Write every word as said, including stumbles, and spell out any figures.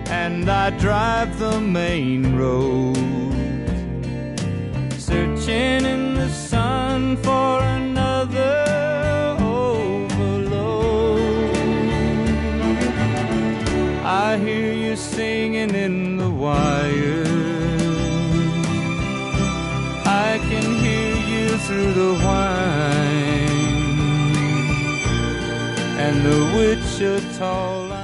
and I drive the main road, searching in the sun for another overload. I hear you singing in the wire, I can hear you through the whine, and the Wichita line